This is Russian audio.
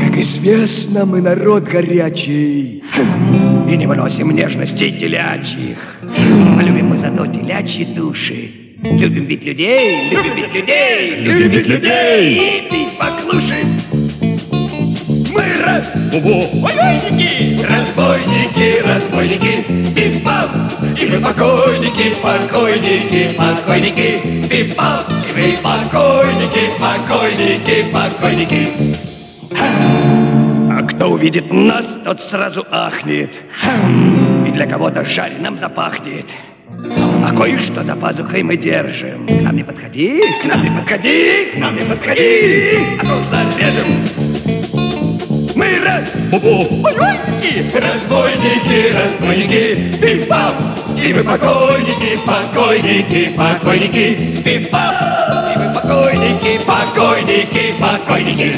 Как известно, мы народ горячий и не выносим нежностей телячьих. А любим мы зато телячьи души. Любим бить людей, любим бить людей, любим бить людей и пить поклуши. Мы разбойники, разбойники, разбойники, пип-пап, и мы покойники, покойники, покойники, пип-пап, и мы покойники, покойники, покойники. А кто увидит нас, тот сразу ахнет, и для кого-то жареным запахнет. А кое-что за пазухой мы держим. К нам не подходи, к нам не подходи, к нам не подходи, а то зарежем. Мы разбойники, разбойники, разбойники, пип-пап, и мы покойники, покойники, покойники, пип-пап, и мы покойники, покойники, покойники.